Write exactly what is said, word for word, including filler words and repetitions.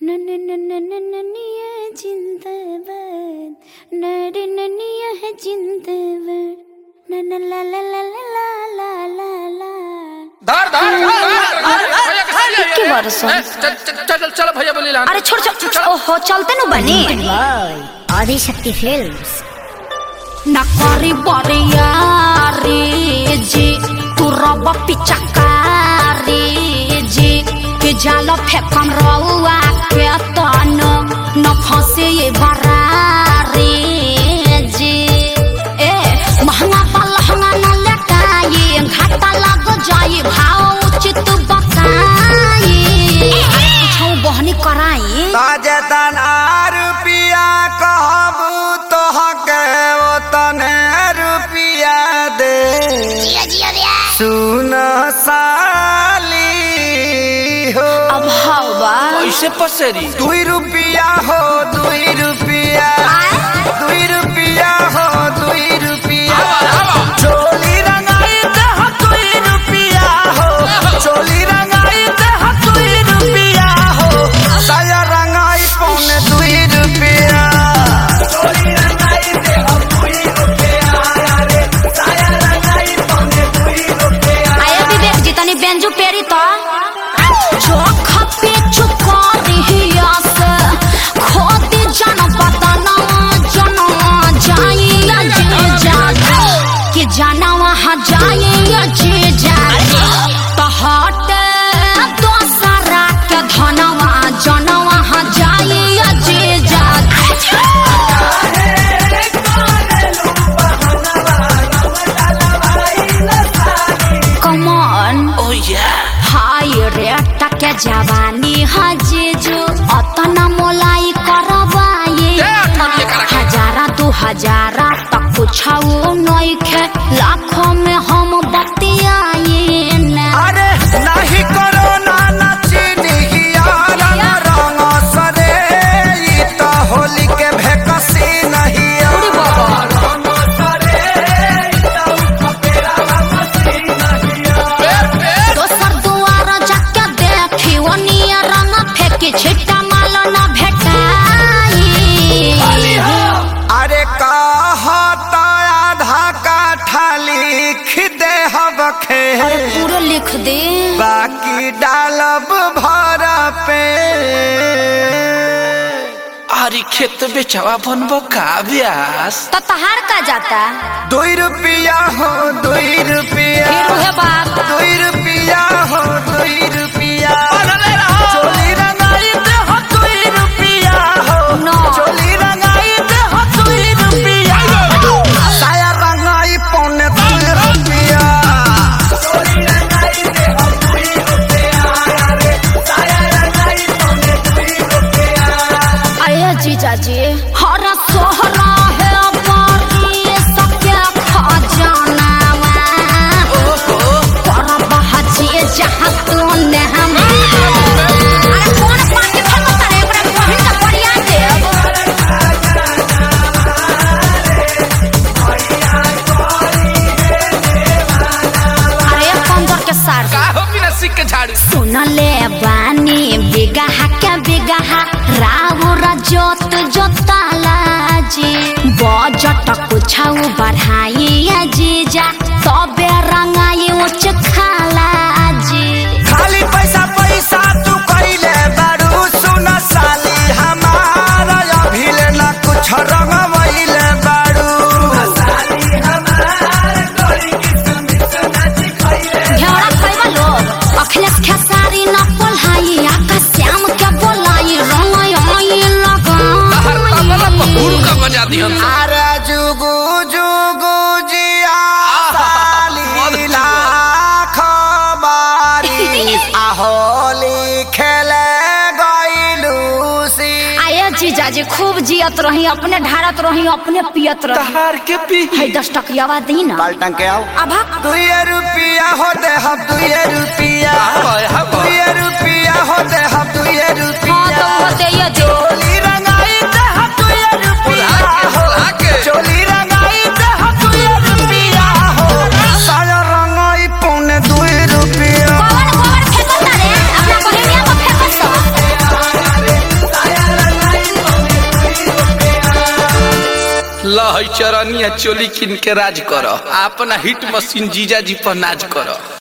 नन्निया जिंदाबाद नरे नन्निया है जिंदाबाद नन्ना ला ला ला ला ला ला ला धार धार के बरसो चल चल भैया बोली ला अरे छोड़ छोड़ ओहो चलते नु बनी आदि शक्ति फिल्म्स ना करी बरिया रे जी तू रब पिचकारी जी के जाल फेकम रउआ के तन न फंसे ये बरारी जी ए महंगा पलहंगा न लटाई घाटा लग जाए भाव उचित बताई छौ बहनी कराई ताजे तना रुपिया कहबू तो हके ओ तने रुपिया दे सुन साली हो अब हवा ऐसे पसेरी दुई रुपिया हो दुई रुपिया दुई रुपिया हो दुई रुपिया चोली रंगाई दे हो दुई रुपिया हो चोली रंगाई दे हो दुई रुपिया हो साया रंगाई पौने दुई रुपिया चोली रंगाई दे हो दुई रुपिया रे साया रंगाई पौने दुई रुपिया आया विवेक जी तनी बेंजू पेरी तो जो खपे चुकारी हिया से खोदी जन पता ना जना जाई या जे जागे कि जाना वहाँ जाई या जे जागे तो हट दोसरा के धनवा जना वहाँ जाई या जे जागे Come on oh yeah हाय रे टके जवानी हजेजो अतना मोलाई करवाए हजारा दो हजारा तक कुछाओ नइखे लाखों में हम बतियाए ना अरे नहीं करो ना नाची निहिया रंग सरे ई तो होली के भेकसी नहीं दोसर दुआर जाके देखी ओनिया रंग फेंकी छिट्टा माल ना भेटाई अरे कहता आधा काठा लिख दे हबखे पूरा लिख दे बाकी डालब भर पे आरी खेत बेचवा बनबो का ब्यास तो तहार का जाता दुई रुपिया हो दुई रुपिया फिर उहे बात दुई रुपिया हो दुई रुपिया चोली रंगाई दे हो दुई रुपिया हो नो। चोली रंगाई दे हो दुई रुपिया साया रंगाई पौने दुई रुपिया चोली रंगाई दे हो दुई रुपिया रे साया रंगाई पौने दुई रुपिया आया जीजा जी हर सोहरा है बारी सबके खजाना तोरा बहाजी जहाँ तू ने हम अरे कौन पानी फेंको तारे एकरा बहिन का बढ़िया देव अरे पंदर के सार का हो बिना सिक के झाड़ी सुन ले बानी बिगहा के बिगहा राउर जोत जोताला जी बजट कुछाऊ बढ़ाई जीजा तबे रंगाई उच्च खाला जी खाली पैसा पैसा तू कइले बारू सुन साली हमारा अभिले ना कुछ रंगवइले बारू साली हमार कोई किस्म नाची खइले घेरा खैबा लोग अखिलेश खेसारी न पोल्हाई आकाश श्याम के बोलाई रंगाई आई हर तबला पहुड़ का लगा बजा दिहन अरे जुगु जुगु जिया साली मत लाख बारी आहोली खेले गइलूसी आये जीजा जी खूब जियत रही अपने ढारत रही अपने पियत रही तहार के पी है दस टकियावा दी ना बाल्टन के आओ अब दुई रुपिया हो दे हम दुई रुपिया हाय हाय दुई रुपिया हो दे हम दुई हाँ रुपिया तो वो दे ये दे चोली रंगाई दे हम दुई रुपिया हो चोली रंगाई दे हम दुई रुपिया हो साया रंगाई पौने दुई रुपिया गोबर गोबर फेंको तारे अपना बहिनिया को फेंको सो लहई चरनिया चोली किन के राज कर अपना हिट मशीन जीजा जी पर नाज कर।